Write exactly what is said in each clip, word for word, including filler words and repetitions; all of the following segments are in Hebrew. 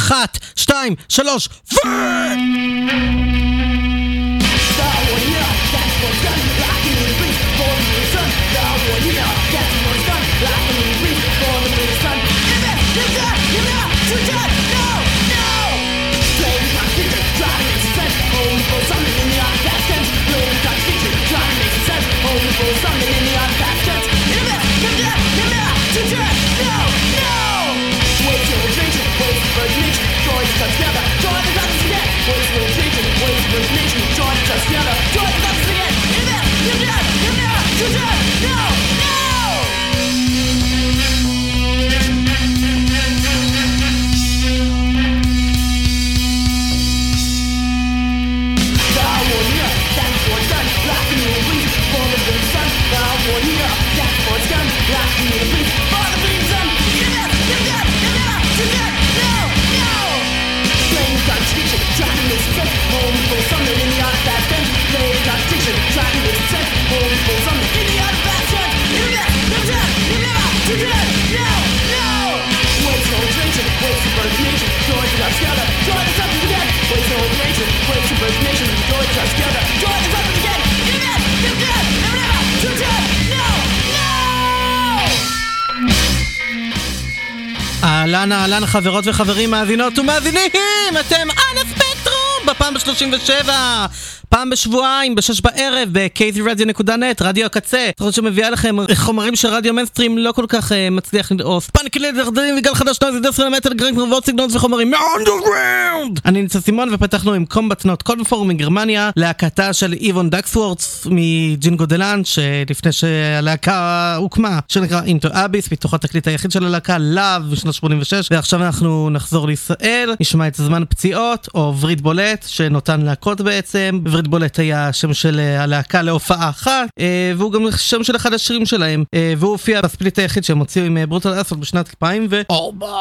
אחת, שתיים, שלוש, ו... אהלן אהלן חברות וחברים, מאזינות ומאזינים, אתם על הספקטרום בפעם ב-שלושים ושבע, פעם בשבועיים בשש בערב ב-קי זי רדיו נקודה נט, רדיו הקצה, תחושת שמביאה לכם חומרים של רדיו מיינסטרים לא כל כך uh, מצליח לדעוס, פאנקלית דרדרים וגל חדש נוי זידר סרנה מטל גרינג ועוד סגנונות וחומרים מאונדרגראונד. אני נמצא סימון ופתחנו עם קומבט נוט קונפורם מגרמניה, להקתה של איבון דקסוורטס מג'ינגו דלן שלפני שהלהקה הוקמה, שנקרא Into Abyss, מתוך התקליט היחיד של הלהקה Love בשנת שמונים ושש. ועכשיו אנחנו נחזור לישראל, נשמע את זמן פציעות או וריד בולט שנותן להקות בעצם. וריד בולט היה שם של הלהקה להופעה אחת, והוא גם שם של אחד השירים שלהם, והוא הופיע בספליט היחיד שהם הוציאו עם ברוטל אסולט בשנת אלפיים וארבע.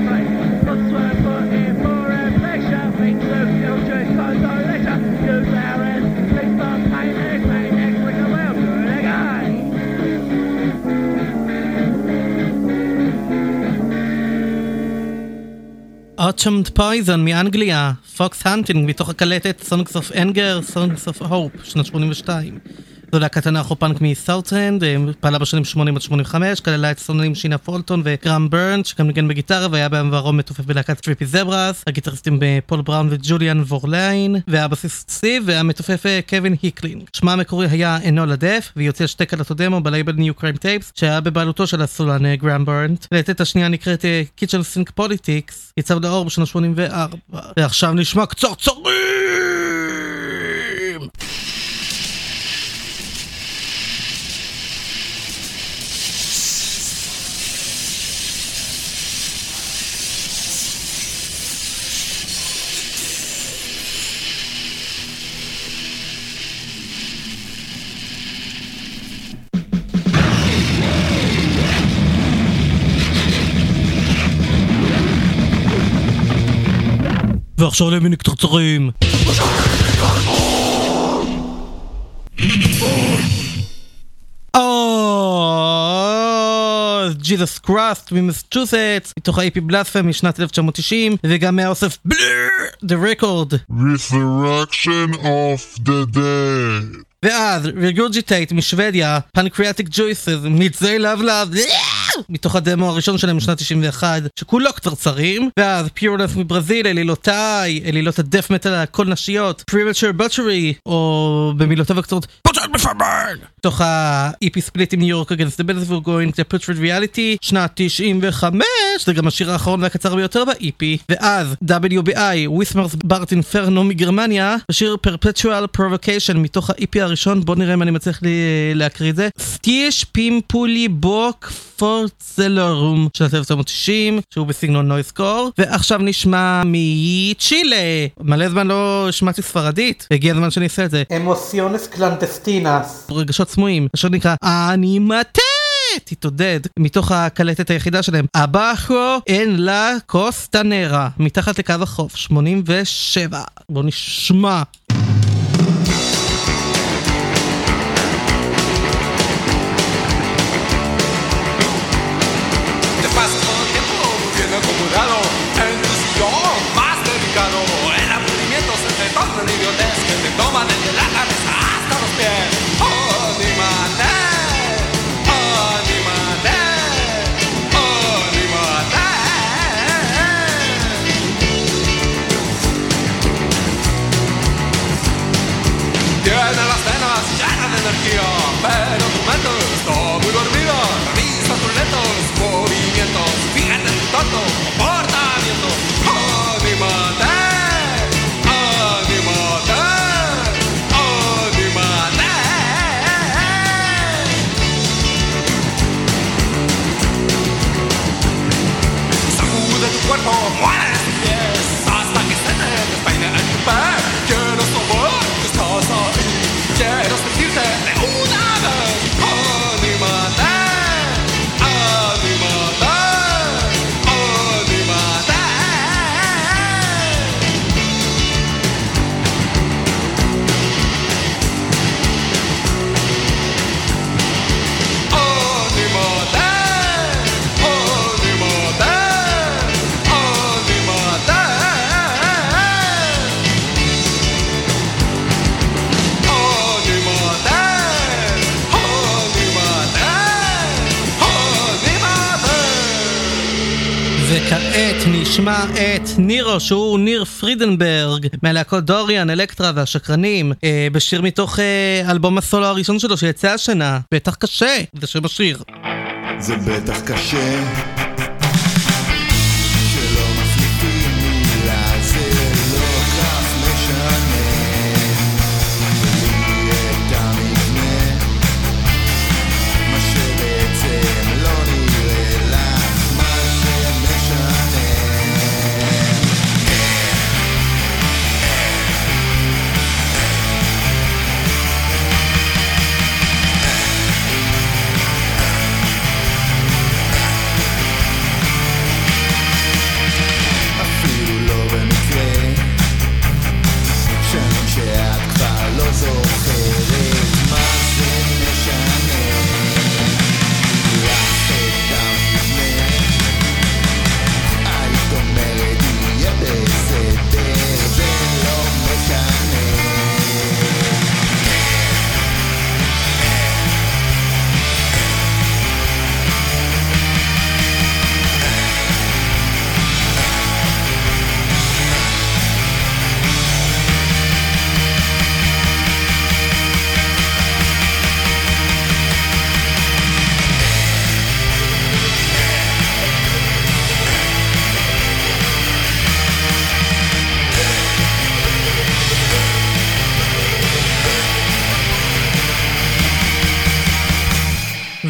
Cause I let her use that Autumn Poison מאנגליה, Fox Hunting מתוך הקלטת Songs of Anger, Songs of Hope, שנת שמונים ושתיים. זו להקת הנארכו-פאנק מסאות'נד, פעלה בשנים שמונים עד שמונים וחמש, כללה את סולנים שינה פולטון וגרם ברנט, שגם ניגן בגיטרה והיה בעברו מתופף בלהקת טריפי זברס, הגיטריסטים פול בראון וג'וליאן וורליין, והבסיסט סיב, והמתופף קווין היקלין. שמה המקורי היה אינו לדף, והיא יוצא שתי קלטות דמו בלייבל ניו קריים טייפס, שהיה בבעלותו של הסולן גרם ברנט. להקת השנייה נקראת קיצ'ן סינק פוליטיקס, יצא לאור בשנה שמונים וארבע. ועכשיו נשמע קצרצרים! ועכשיו למיני קצרצרים. ג'יזוס קראסט ממסצ'וסטס, מתוך ה-איי פי בלאספם משנת אלף תשע מאות תשעים, וגם מהאוסף בלר, The Record. Resurrection of the Dead. ואז רגורג'יטייט משוודיה, פנקריאטיק ג'ויסס, מצי לב לב, מתוך הדמו הראשון שלהם משנת תשעים ואחת, שכולו קצרצרים. ואז פיורלס מברזיל, אלילותיי, אלילות הדף מטל הכל נשיות, Premature Butchery, או במילותיו הקצרות, פוטרד בפרמן! מתוך ה-איי פי ספליט עם New York Against the Bells We're Going to Putrid Reality, שנת תשעים וחמש, זה גם השיר האחרון והקצר ביותר ב-איי פי. ואז דאבליו בי איי, Wismer's Bart Inferno מגרמניה, בשיר Perpetual Provocation, מתוך ה-איי פי הראשון. בוא נראה אם אני מצליח להקריא את זה. סטיש פימפולי בוק פורצלורום, שנת אלף תשע מאות תשעים, שהוא בסגנון נויס קור. ועכשיו נשמע מצ'ילה. מלא זמן לא שמעתי ספרדית, הגיע הזמן שאני אעשה את זה. אמוציונס קלנטסטינס, רגשות סמויים, אשר נקרא אנימטה תתעודד, מתוך הקלטת היחידה שלהם, אבאחו אין לה קוסטנרה, מתחת לקו החוף, שמונים ושבע. בוא נשמע. Pero tu mente está muy dormida. Revisa tus lentos movimientos. Fíjate en tu tonto comportamiento. Anímate, anímate, anímate. Sacude tu cuerpo, mueve tus pies hasta que se te despeine el pie. Quiero saber que estás ahí. Quiero sentirte de una vez. Anímate, anímate, anímate. Anímate, anímate, anímate. וכעת נשמע את נירו, שהוא ניר פרידנברג מהלהקות דוריאן, אלקטרה והשקרנים, אה, בשיר מתוך אה, אלבום הסולו הראשון שלו שיצא השנה. בטח קשה, זה שם השיר. זה בטח קשה שלא מחליפים מילה, זה לא כך משנה לי את המבנה, מה שבעצם לא נראה לך, מה זה משנה.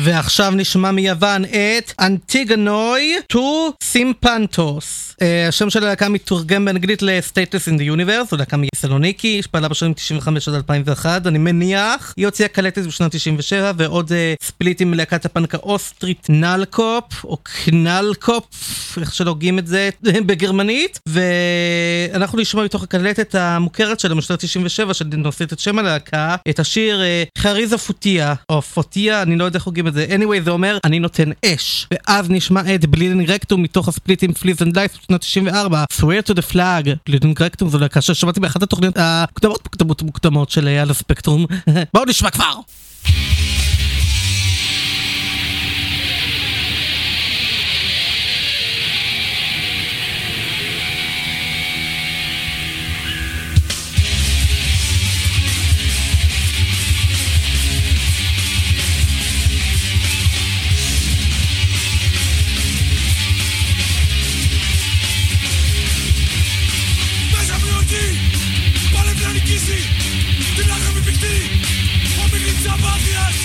ועכשיו נשמע מיוון את אנטיגנוי טו סימפנטוס. השם של הלהקה מתורגם באנגלית ל-Stateless in the Universe, זו להקה מסלוניקי, שפעלה בשנים תשעים וחמש עד אלפיים ואחת, אני מניח. היא הוציאה קלטת בשנת תשעים ושבע, ועוד ספליט עם להקת הפנק האוסטרית נלקופ, או קנלקופ, איך שלוגים את זה בגרמנית, ואנחנו נשמע מתוך הקלטת המוכרת שלה משנת תשעים ושבע, שנושאת את שם הלהקה, את השיר חריזה פוטיה, או פוטיה, אני לא יודע איך הוגים את זה. anyway, זה אומר, אני נותן אש. ואז נשמע את בלידינג רקטום מתוך הספליט עם פליז אנד דייס בשנת תשעים וארבע, swear to the flag. בלידינג רקטום זו להקה ששמעתי באחת התוכניות המוקדמות מוקדמות מוקדמות של על הספקטרום. בואו נשמע כבר! Ici, tu l'as revu picté, on m'église à ma pièce.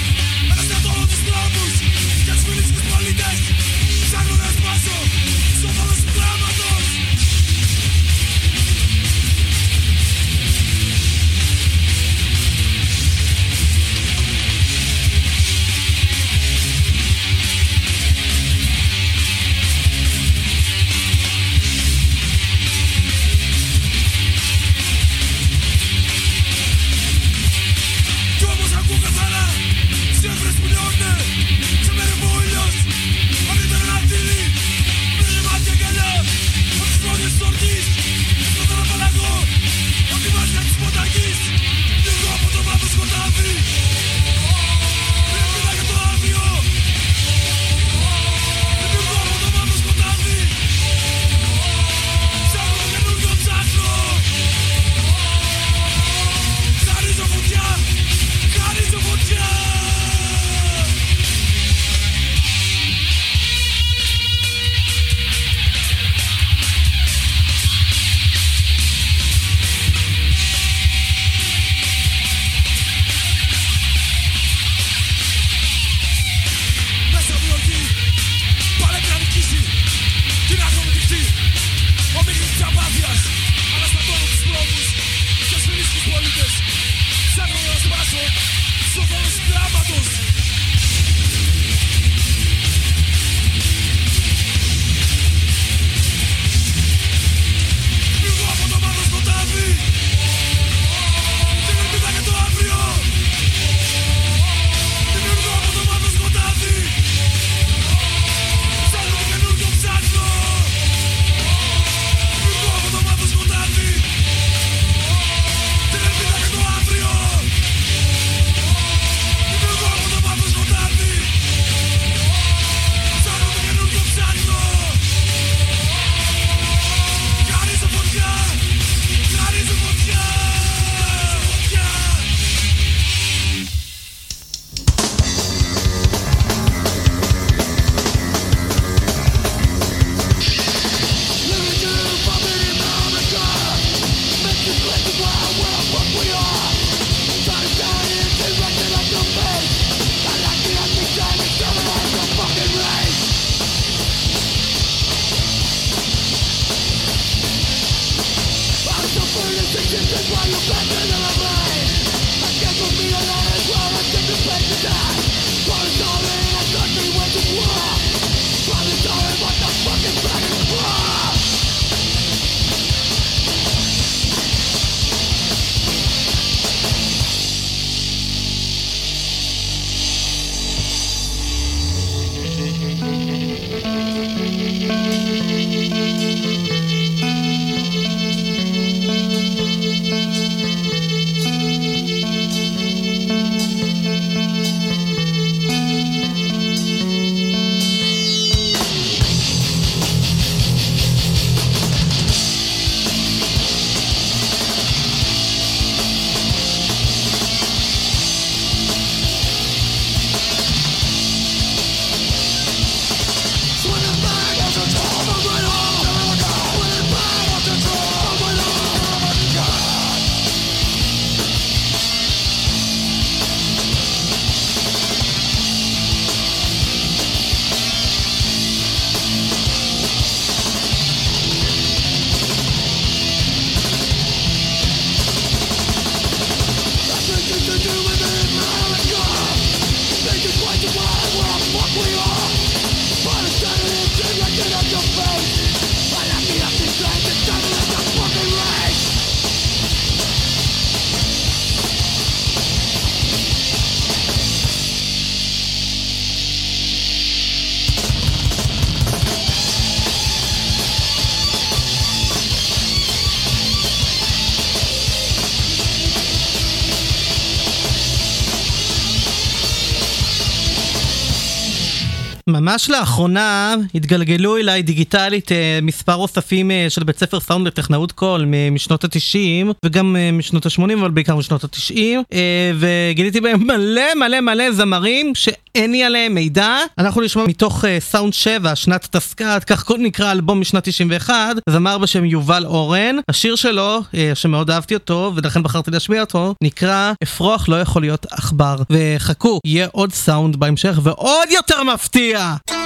ממש לאחרונה התגלגלו אליי דיגיטלית מספר אוספים של בית ספר סאונד לטכנאות קול משנות ה-תשעים וגם משנות ה-שמונים, אבל בעיקר משנות ה-תשעים, וגיליתי בהם מלא מלא מלא זמרים שאין לי עליהם מידע. אנחנו נשמע מתוך סאונד שבע, שנת תסקת, כך נקרא אלבום משנת תשעים ואחת, זמר בשם יובל אורן. השיר שלו, שמאוד אהבתי אותו ולכן בחרתי להשמיע אותו, נקרא אפרוח לא יכול להיות עכבר. וחכו, יהיה עוד סאונד בהמשך ועוד יותר מפתיע.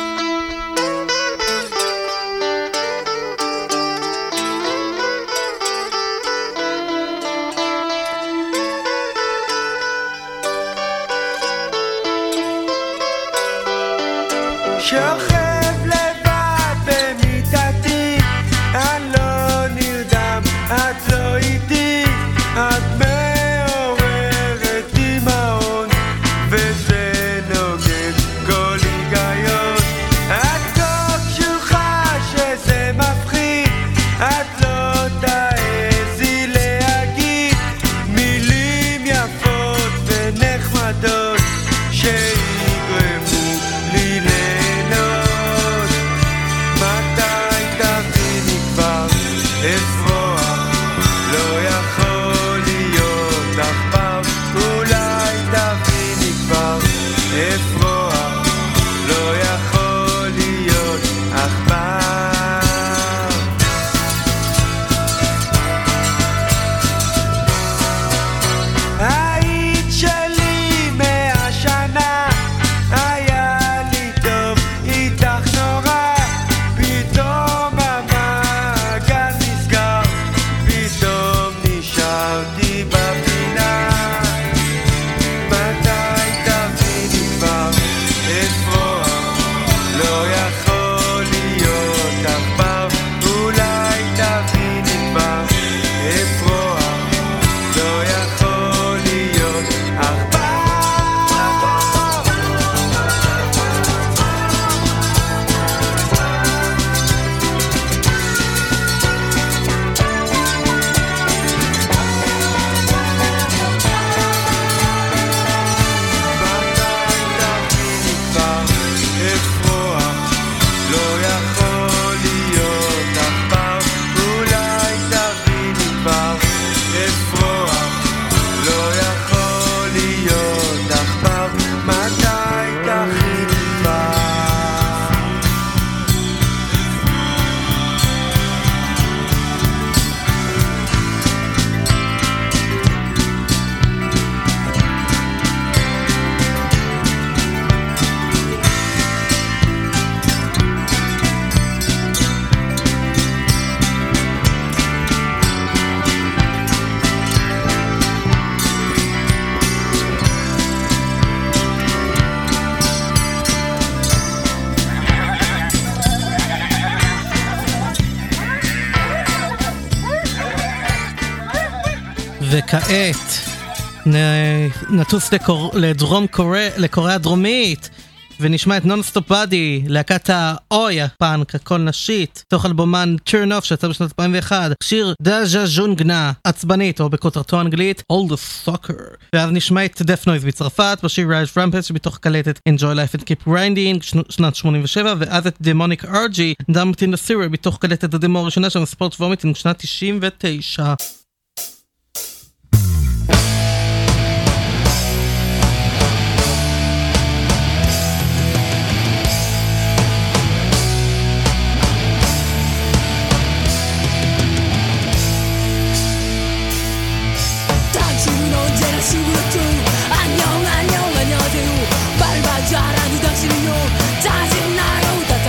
שוכב לבד במיטתי, אני לא נרדם, את לא איתי, את מעוררת דמעות וזה נוגד כל היגיון. את כה קשוחה שזה מפחיד, את לא תעזי להגיד מילים יפות ונחמדות שיגרמו לי ליהנות. מתי תביני כבר אפרוח לא יכול להיות עכבר? אולי תביני כבר אפרוח לא יכול להיות עכבר. היית שלי מאה שנה, היה לי טוב איתך נורא, פתאום המעגל נסגר, פתאום נשארתי בפינה. מתי תביני כבר אפרוח לא יכול להיות עכבר? אולי תביני כבר אפרוח לא יכול להיות עכבר. וכעת נ- נטוס לקור... לדרום קוריאה, לקוריאה הדרומית, ונשמע את נונסטופ באדי, להקת האוי הפאנק הקול נשית, תוך אלבומן Turn Off שיצא בשנת אלפיים ואחת, שיר דאז'ה ז'ונגנה עצבנית, או בכותרתו האנגלית All the Soccer. ואז נשמע את Death Noise בצרפת בשיר Rise Rampage שבתוך קלטת Enjoy Life and Keep Grinding שנת שמונים ושבע, ואז את Demonic Orgy Dumped in the Sewer בתוך קלטת הדמו הראשונה של ספורט וומיטינג שנת תשעים ותשע.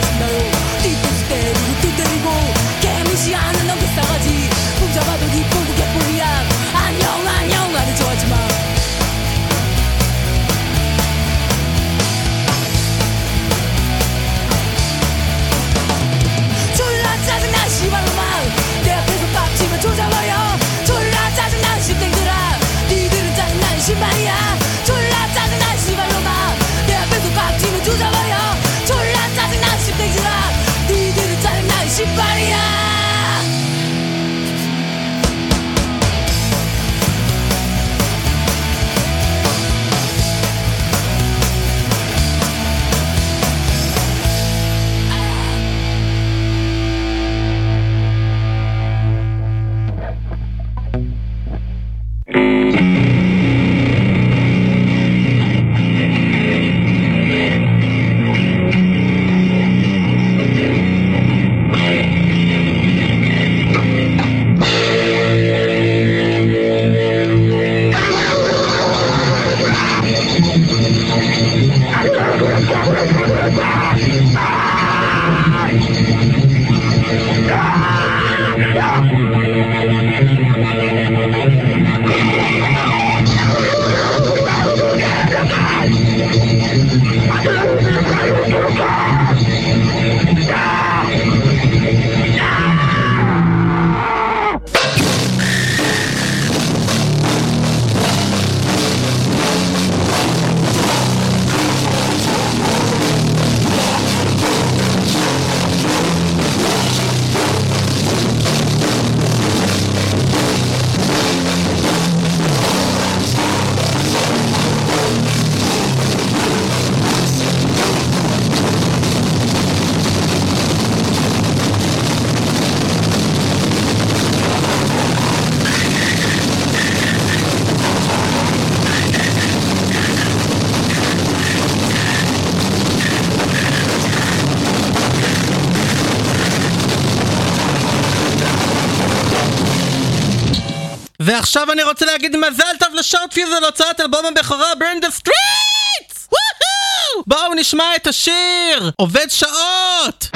짜증나요 다 짜증나요 띠또 스테리고 띠 때리고 개무시하는 놈 그 싸가지 붙잡아도 기쁘고 ועכשיו אני רוצה להגיד מזל טוב לשורט פיוז על הוצאת אלבום הבכורה Burn the Streets! וואו! בואו נשמע את השיר עובד שעות!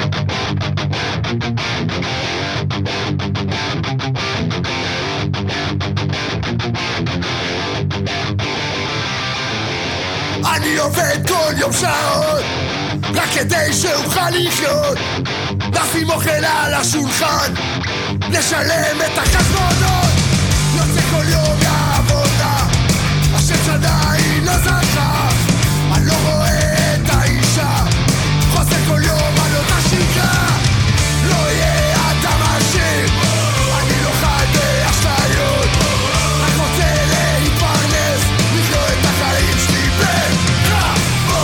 אני עובד כל יום שעות רק כדי שאוכל לחיות, נשים אוכל על השולחן, לשלם את החשבונות, יוצא כל יום לעבודה, השם שעדיין לא זכה, אני לא רואה את האישה, חוזר כל יום על אותה שגרה, לא יהיה אדם עשיר, אני לא חי באשליות, רק רוצה להתפרנס, לחיות את החיים שלי בכבוד.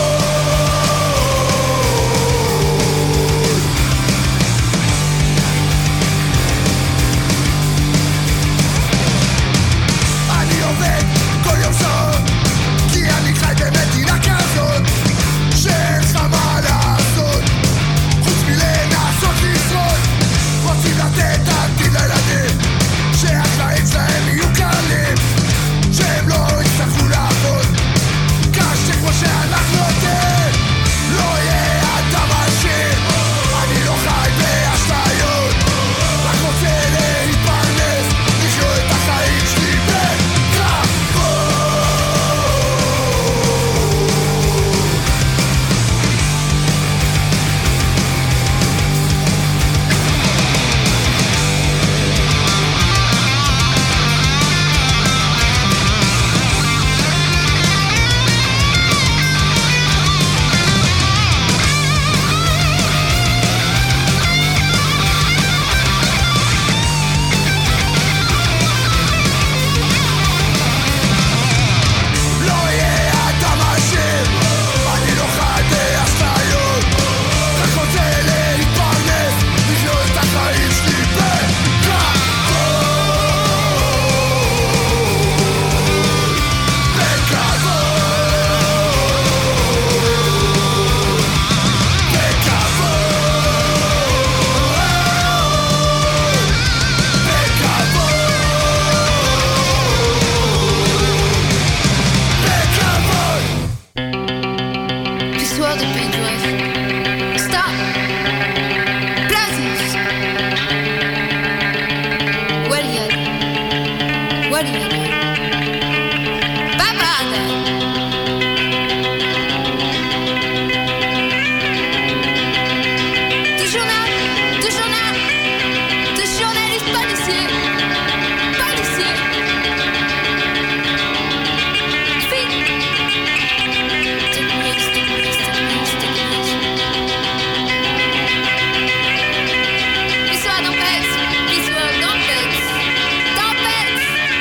אני עובד כל יום שעות, כי אני חי במדינה כזאת שאין לך מה לעשות חוץ מלנסות לשרוד. רוצים לתת עתיד לילדים, שהחיים שלהם יהיו קלים, שהם לא יצטרכו לעבוד קשה כמו שאנחנו יודעים, לא יהיה אדם עשיר, אני לא חי באשליות, רק רוצה להתפרנס, לחיות את החיים שלי בכבוד. לא יהיה אדם עשיר, אני לא חי באשליות, רק רוצה להתפרנס, לחיות את החיים שלי בכבוד. L'histoire du pays du rêve. Stop. Places. Waliyad. Waliyad. Babada. Du journal. Du journal. Du journaliste policier. Policier. Fille. L'histoire d'Ampette, l'histoire d'Ampette, d'Ampette.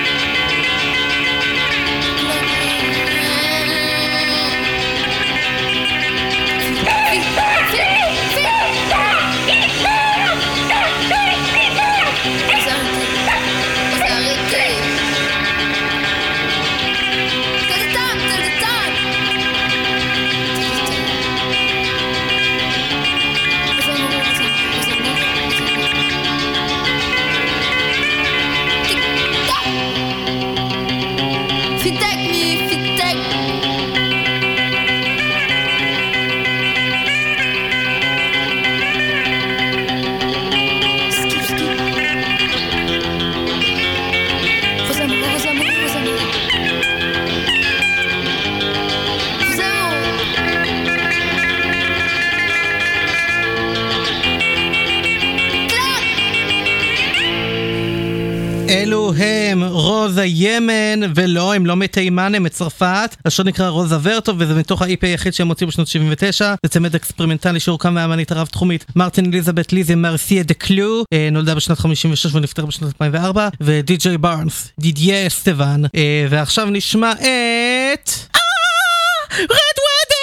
אלו הם רוזה ימן, ולא, הם לא מתימן, הם מצרפת. השיר נקרא רוזה ורטוב, וזה מתוך ה-אי פי היחיד שהם הוציאו בשנות שבעים ותשע. זה צמד אקספרימנטלי שהוקם מהאמנית הרב-תחומית מרטין אליזבת ליזי מרסיה דה קלו, נולדה בשנת חמישים ושש ונפטרה בשנת אלפיים וארבע, ודי-ג'יי בארנס, דידיה אסטבן. ועכשיו נשמע את... רד ודינג!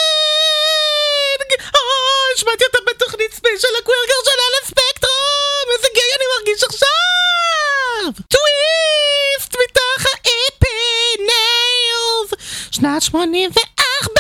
שמעתי אותה בתוכנית ספיישל הקווירגר של על הספקטרום! איזה גיי אני מרגיש עכשיו! טוויסט מתוך ה-אי פי ניילס שנת שמונים וארבע.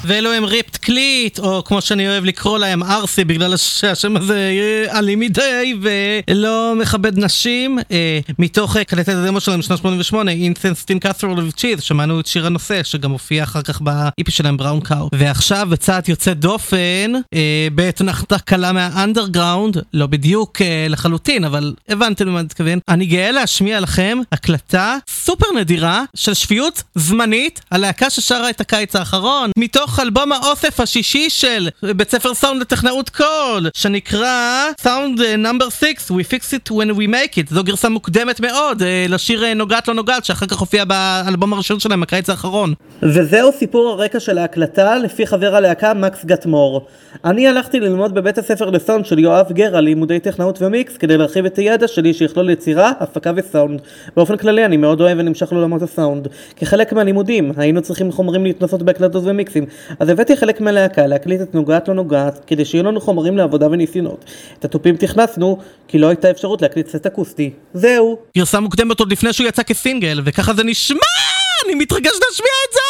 ואלו הם ריפט קליט, או כמו שאני אוהב לקרוא להם ארסי, בגלל שהשם הזה אלים מדי ולא מכבד נשים, אה, מתוך קלטת הדמו שלהם בשנת שמונים ושמונה, אינסנסטין קאסרול of cheese, שמענו את שיר הנושא, שגם הופיע אחר כך באיפי שלהם בראון קאו. ועכשיו בצעת יוצא דופן, אה, בהתנחתה קלה מהאנדרגראונד, לא בדיוק אה, לחלוטין, אבל הבנתם למה אני מתכוון. אני גאה להשמיע לכם הקלטה סופר נדירה של שפיות זמנית, הלהקה ששרה את הקיץ האחרון, מתוך אלבום האוסף השישי של בית ספר סאונד לטכנאות קול, שנקרא Sound Number six, We Fix It When We Make It. זו גרסה מוקדמת מאוד לשיר נוגעת לא נוגעת, שאחר כך הופיע באלבום הראשון שלהם, הקיץ האחרון. וזהו סיפור הרקע של ההקלטה לפי חבר הלהקה מקס גטמור. אני הלכתי ללמוד בבית הספר לסאונד של יואב גרה לימודי טכנאות ומיקס, כדי להרחיב את הידע שלי שיכלול יצירה, הפקה וסאונד. באופן כללי אני מאוד אוהב ונמשך לעולמות הסאונד. כחלק מהלימודים היינו צריכים חומרים להתנסות בהקלטות ומיקסים, אז הבאתי חלק מהלהקה להקליט את נוגעת לא נוגעת, כדי שיהיו לנו חומרים לעבודה וניסיונות. את הטופים תכנסנו כי לא הייתה אפשרות להקליט סט אקוסטי. זהו. גרסה מוקדמת עוד לפני שהוא יצא כסינגל, וככה זה נשמע! אני מתרגש להשמיע את זה!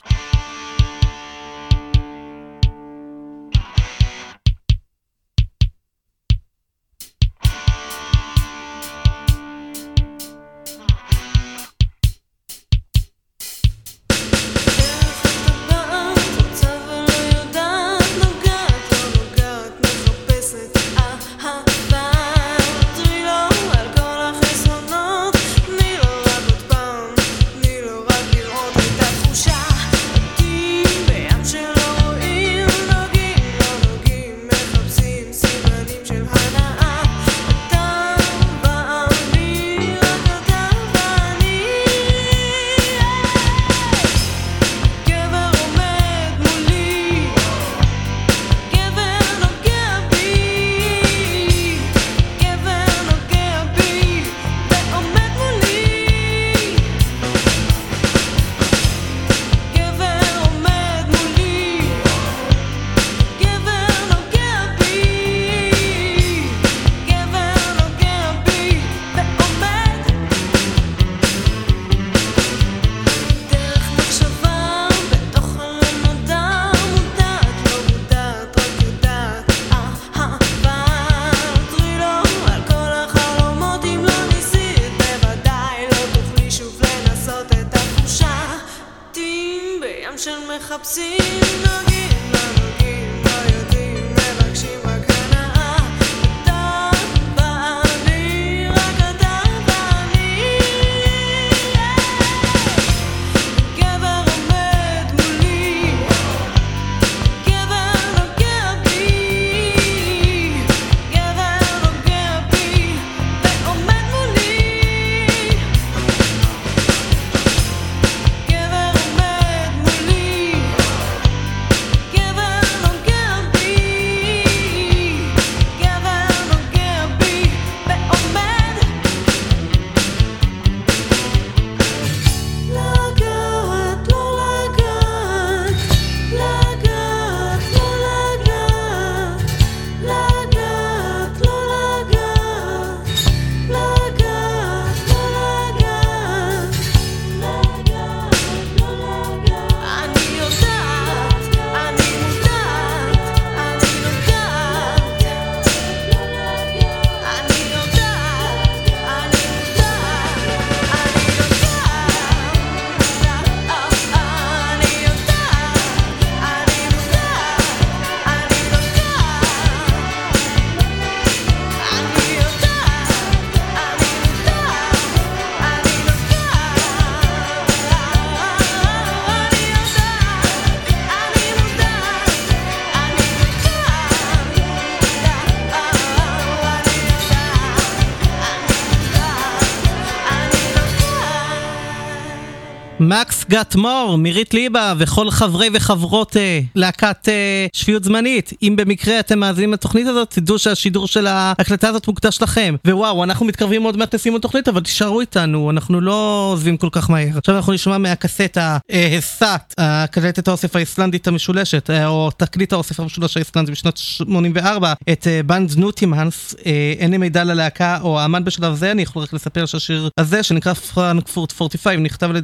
מקס גטמור, מירית ליבה וכל חברי וחברות אה, להקת אה, שפיות זמנית. אם במקרה אתם מאזינים לתוכנית הזאת, תדעו שהשידור של ההקלטה הזאת מוקדש לכם. ווואו, אנחנו מתקרבים עוד מעט לסיום התוכנית, אבל תישארו איתנו, אנחנו לא עוזבים כל כך מהר. עכשיו אנחנו נשמע מהקסטה אה, הסת, הקלטת האוסף האיסלנדית המשולשת, אה, או תקליט האוסף המשולש האיסלנדי בשנת שמונים וארבע, את אה, בנד נוטימהנס. אה, אין לי מידע ללהקה או האמן בשלב זה, אני יכול רק לספר שהשיר הזה, שנקרא פרנקפורט ארבעים וחמש, נכתב על ידי איווה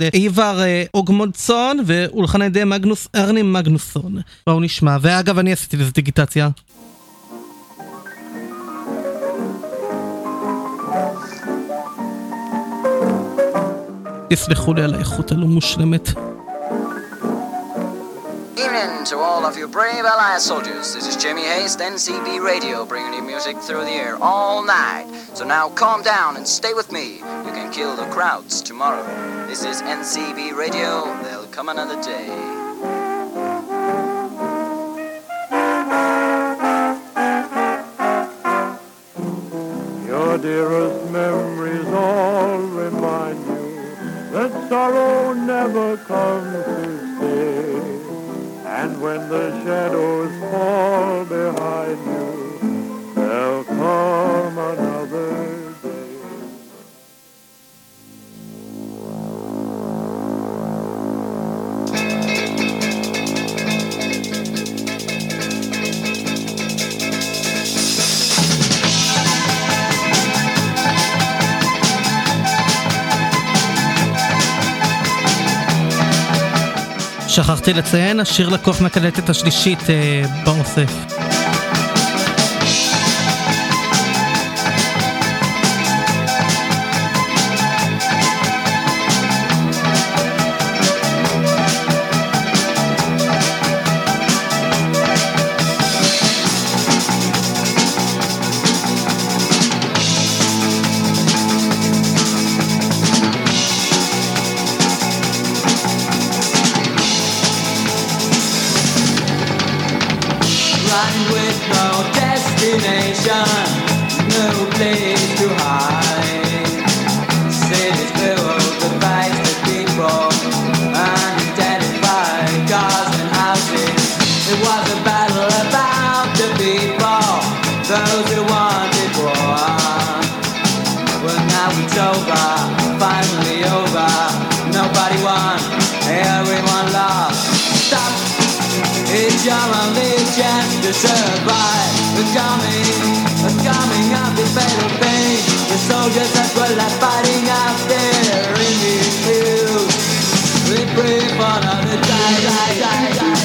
שר אוגמודסון והולחן על ידי מגנוס ארני מגנוסון. בואו נשמע. ואגב, אני עשיתי לזה דיגיטציה. תסלחו לי על האיכות הלא מושלמת. Evening to all of you brave Allied soldiers. This is Jimmy Haste, N C B Radio, bringing you music through the air all night. So now calm down and stay with me. You can kill the crowds tomorrow. This is N C B Radio. There'll come another day. Your dearest memories all remind you that sorrow never comes to stay. And when the shadows fall behind you, there'll come another day. שכחתי לציין, השיר לקוח מהקלטת השלישית אה, באוסף. Your only chance to survive the coming, the coming of this fatal pain. The soldiers that were left fighting out there in these fields, we pray for another die, die, die, die,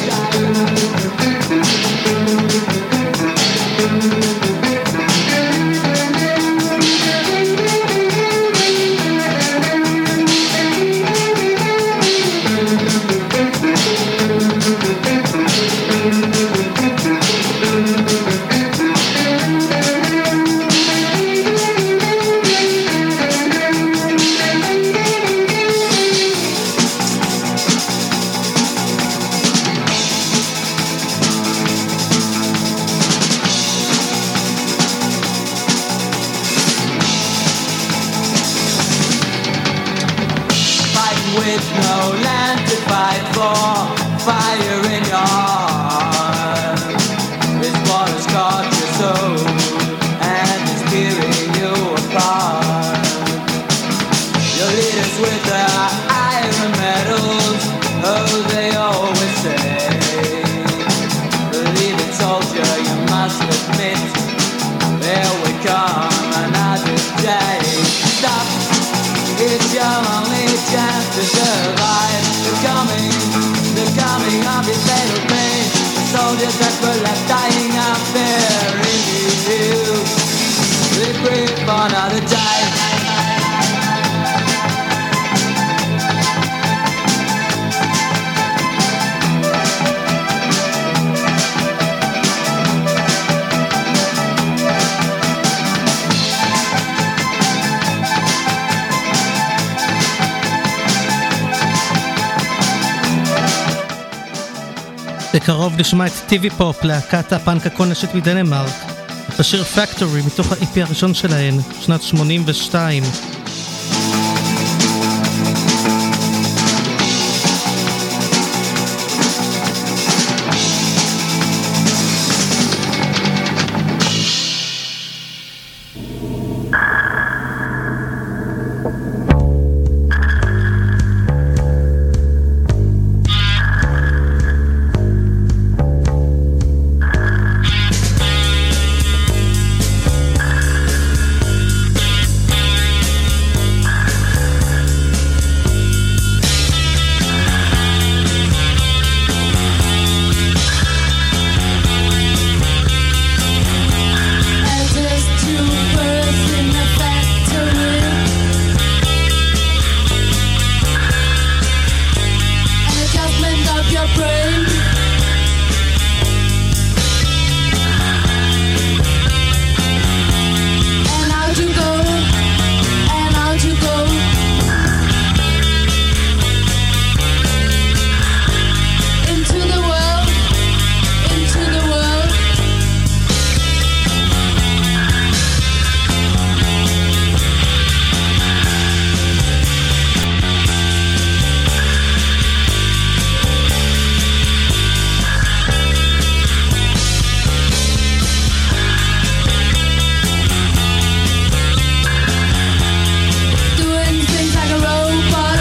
that were left dying out there in these hills. We pray for another day. בקרוב נשמע את טיווי פופ, להקת הפאנק הקונשת מדנמרק, את השיר פקטורי מתוך ה-אי פי הראשון שלהן, שנת שמונים ושתיים. your brain. And out you go, and out you go. Into the world, into the world. Doing things like a robot.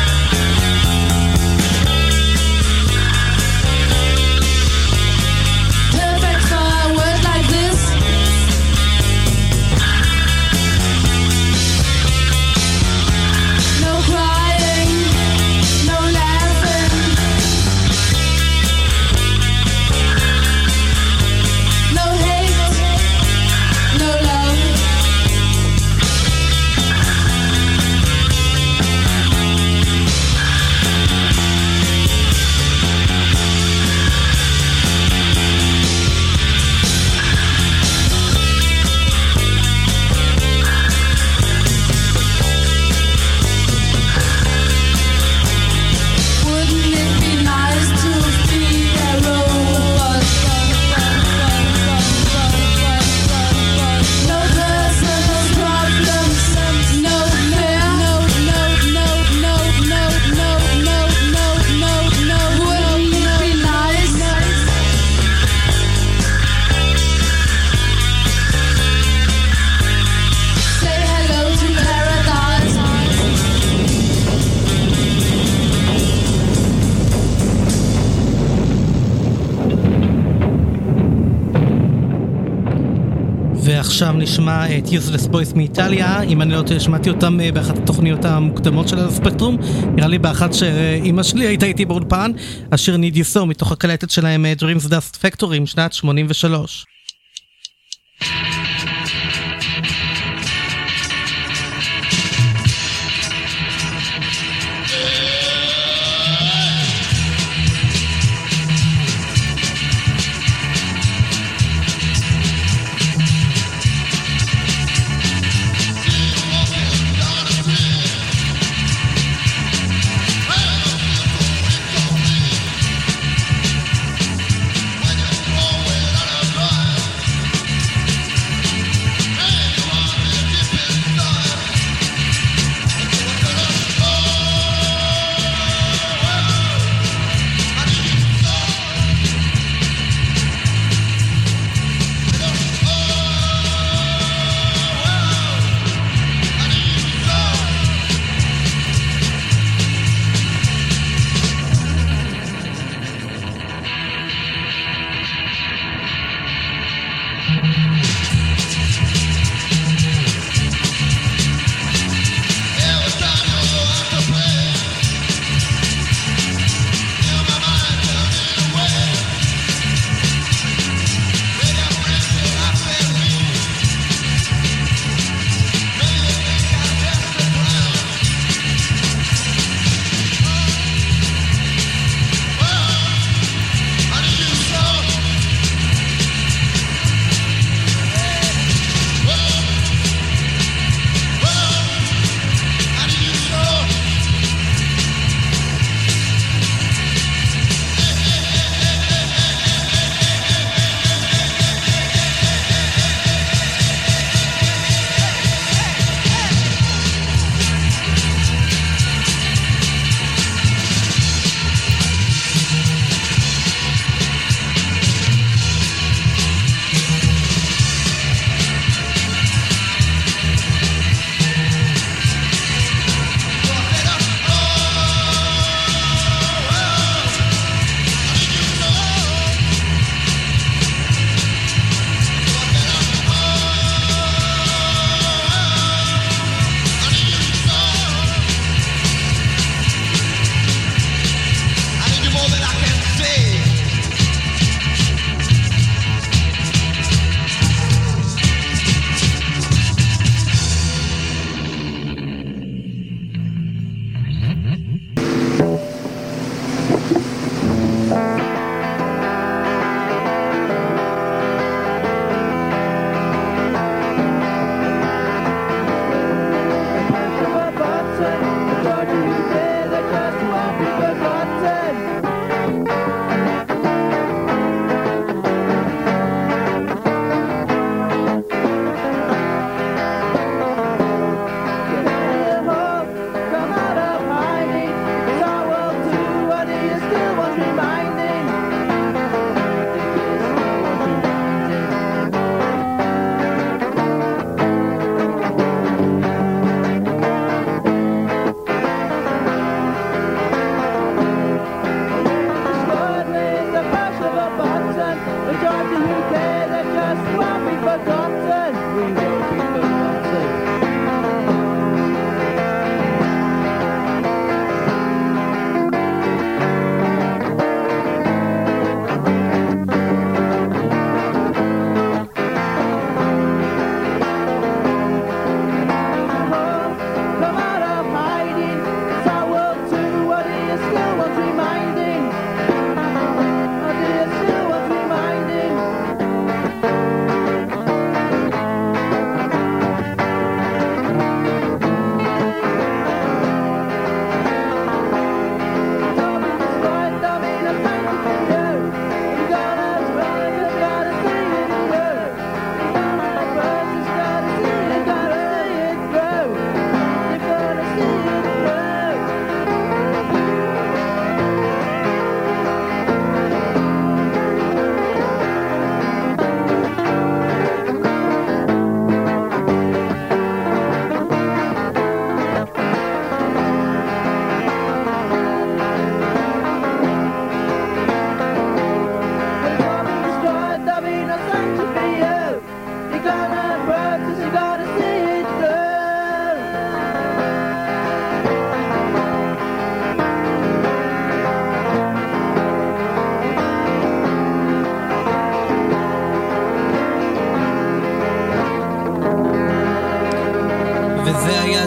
Perfect for a word like this. No crying, no laughing, no hate, no love. Wouldn't it be nice to be a robot? No personal problems, no fear, no, no, no, no, no, no, no, no, no, no. Wouldn't it be nice? Say hello to paradise. ועכשיו נשמע את Useless Boys מאיטליה. אם אני לא טועה, שמעתי אותם אה, באחת התוכניות המוקדמות של הספקטרום, נראה לי באחת שאמא שלי הייתה איתי באולפן. השיר Need You So מתוך הקלטת שלהם אה, Dreams Dust Factory משנת שמונים ושלוש.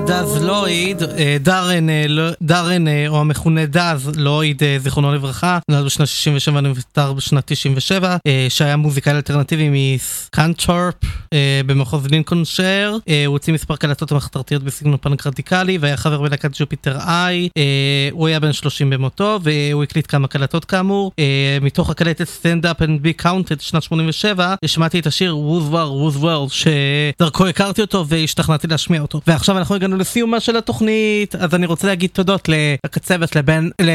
דאז לויד, דארן, דארן או המכונה דאז לויד, זיכרונו לברכה, נולד בשנת שישים ושבע, נפטר בשנת תשעים ושבע, שהיה מוזיקאי אלטרנטיבי מסקנטורפ במחוז לינקולנשייר. הוא הוציא מספר קלטות מחתרתיות בסגנון פאנק רדיקלי, והיה חבר בלהקת ג'ופיטר איי. הוא היה בן שלושים במותו, והוא הקליט כמה קלטות כאמור. מתוך הקלטת Stand Up and Be Counted שנת שמונים ושבע, שמעתי את השיר Who's War, Who's World, שדרכו הכרתי אותו והשתכנעתי להשמיע אותו. ועכשיו אנחנו הגענו לסיומה של התוכנית, אז אני רוצה להגיד תודות לקצבת, לבן, ל...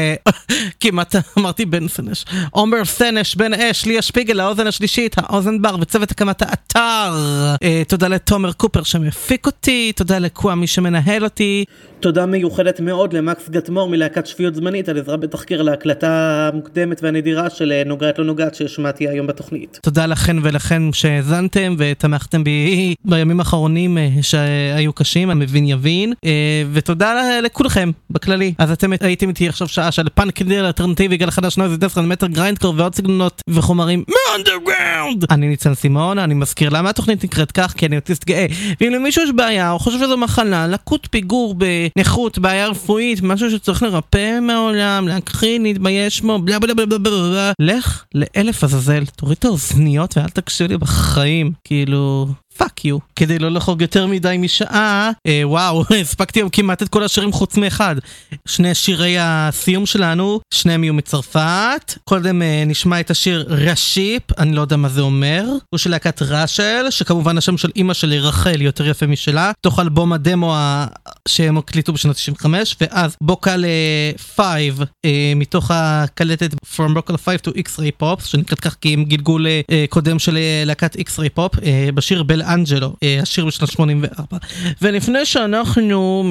כמעט אמרתי בן סנש, עומר סנש, בן אש, ליה שפיגל, האוזן השלישית, האוזן בר, וצוות הקמת האתר. אה, תודה לתומר קופר שמפיק אותי, תודה לקוואמי שמנהל אותי, תודה מיוחדת מאוד למקס גטמור מלהקת שפיות זמנית על עזרה בתחקיר להקלטה המוקדמת והנדירה של נוגעת לא נוגעת ששמעתי היום בתוכנית. תודה לכן ולכן שהזנתם ותמכתם בי בימים האחרונים שהיו קשים, המבין יבין, ותודה לכולכם בכללי. אז אתם הייתם איתי עכשיו שעה של פאנק אלטרנטיבי, גל חדש, נויז דסטרן, מטר גריינדקור ועוד סגנונות וחומרים מאנדרגראונד. אני ניצן סימון, אני מזכיר למה התוכנית נקראת כך, כי אני אוטיסט גאה, ואם למישהו יש בעיה או חושב שזו מחלה, לקות פיגור בנכות, בעיה רפואית, משהו שצריך לרפא מעולם, להכחיד, להתבייש מו, בלה בלה בלה בלה בלה, לך לאלף עזאזל, תוריד את האוזניות ואל תקשיב לי בחיים, כאילו... פאק יו. כדי לא לחוג יותר מדי משעה, אה, וואו, הספקתי היום כמעט את כל השירים חוץ מאחד. שני שירי הסיום שלנו, שניהם יהיו מצרפת. קודם אה, נשמע את השיר רשיפ, אני לא יודע מה זה אומר. הוא של להקת רשל, שכמובן השם של אמא שלי רחל יותר יפה משלה. תוך אלבום הדמו ה... שהם הקליטו בשנת תשעים וחמש, ואז בוקל פייב, אה, מתוך הקלטת From Vocal פייב to X-Ray Pop, שנקראת כך כי הם גלגול אה, קודם של אה, להקת X-Ray Pop, אה, בשיר בל אנג'לו, השיר בשנת שמונים וארבע. ולפני שאנחנו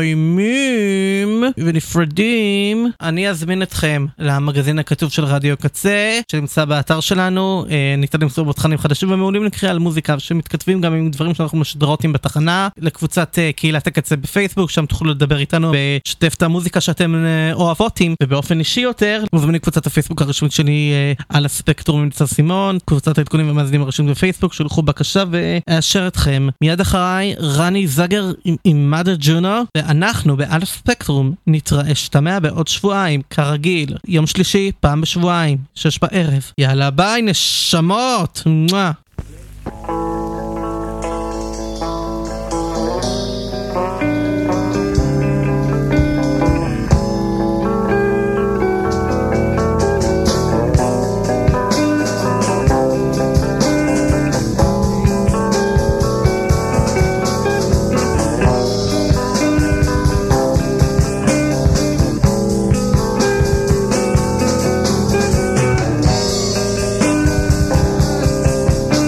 מסיימים ונפרדים, אני אזמין אתכם למגזין הכתוב של רדיו קצה, שנמצא באתר שלנו. ניתן למצוא בו תכנים חדשים ומעולים לקריאה על מוזיקה, שמתכתבים גם עם דברים שאנחנו משדרות עם בתחנה, לקבוצת קהילת הקצה בפייסבוק, שם תוכלו לדבר איתנו ושתף את המוזיקה שאתם אוהבות, ובאופן אישי יותר, מוזמנים קבוצת הפייסבוק הרשמית שלי על הספקטרום עם ניצן סימון, קבוצת העדכונים ומאזינים הרשמיים בפייסבוק, שלחו בקשה ו אאשר אתכם. מיד אחריי רני זגר עם, עם מדה ג'ונו, ואנחנו באלף ספקטרום נתראה שתמע בעוד שבועיים כרגיל, יום שלישי פעם בשבועיים, שש בערב. יאללה ביי נשמות. מואה. We'll be right back.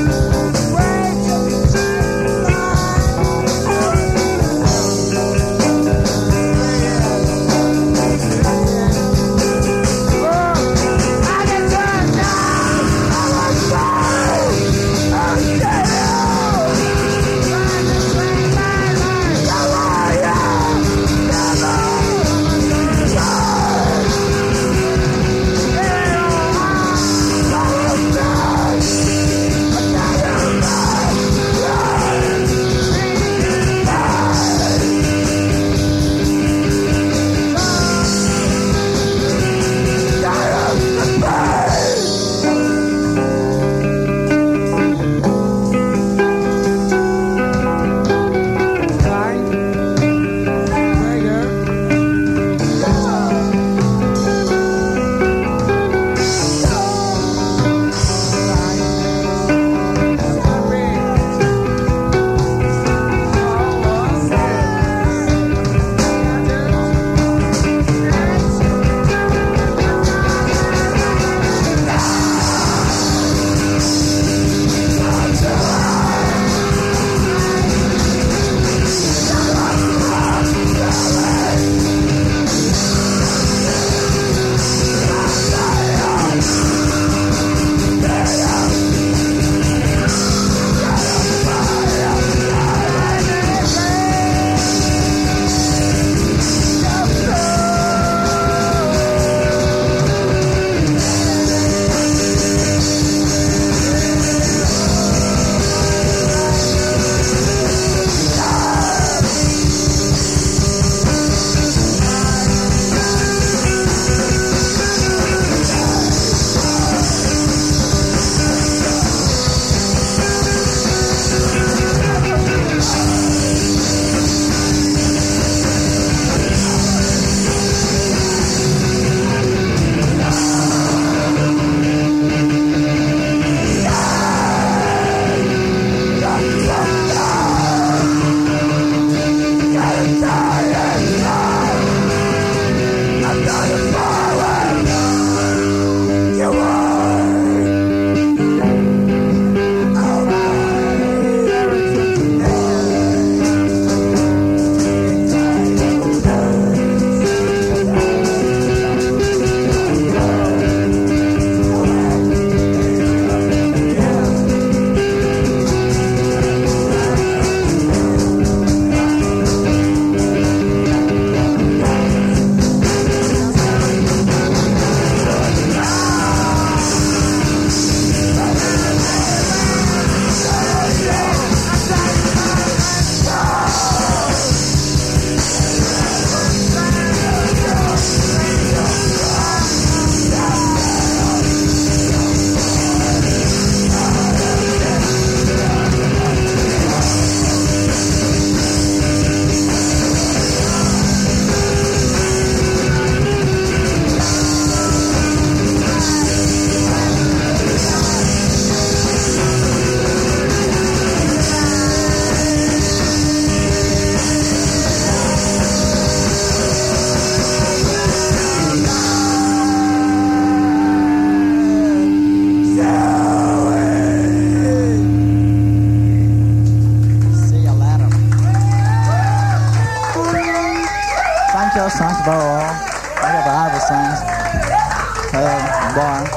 got the harvest songs. Uh, bar.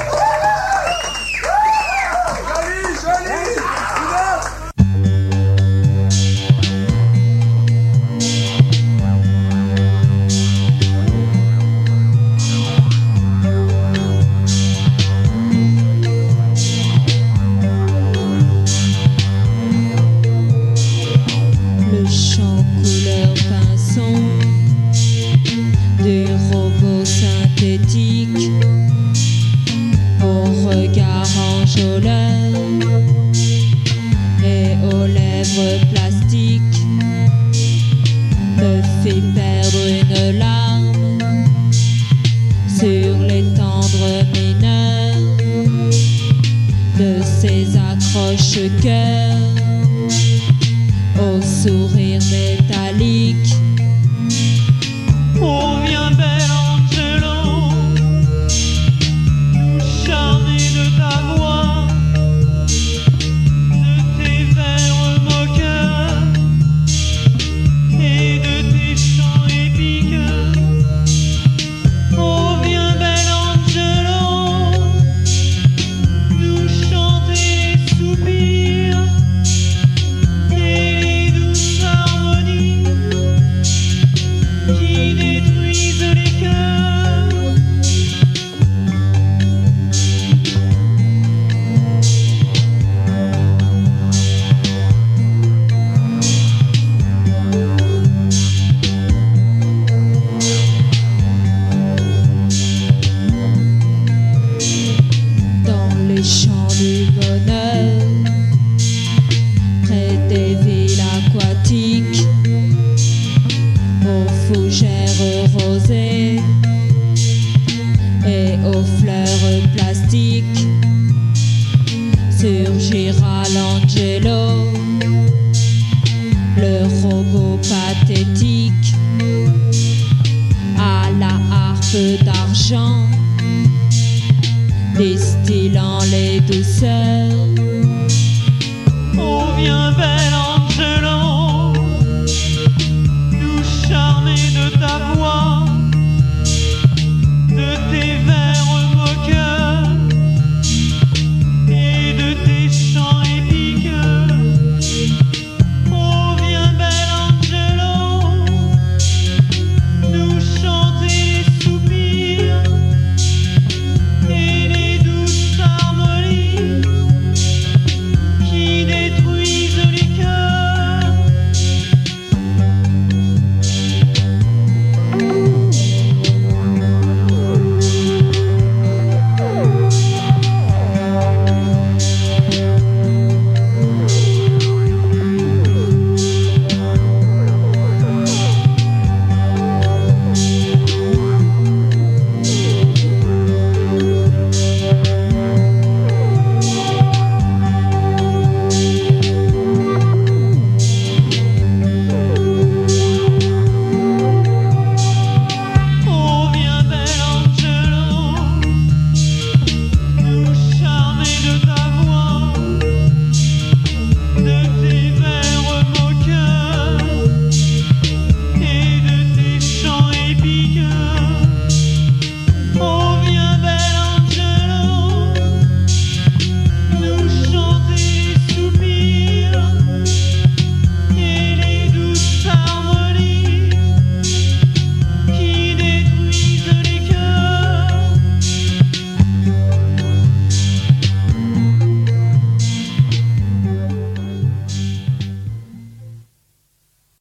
Le chant couleur pinson des robots synthétiques au regard enjôleur et aux lèvres plastiques me fait perdre une larme sur les tendres mineurs de ces accroche-cœurs au sourire métallique. Oh viens bel Angelo, nous charmer de ta voix, de tes vers moqueurs et de tes chants épiques. Oh viens bel Angelo, nous chanter les soupirs et les douces harmonies qui détruisent les cœurs. Dans les champs du bonheur, près des villes aquatiques, aux fougères rosées et aux fleurs plastiques, surgira l'Angelo, le robot pathétique, à la harpe d'argent, distillant les douceurs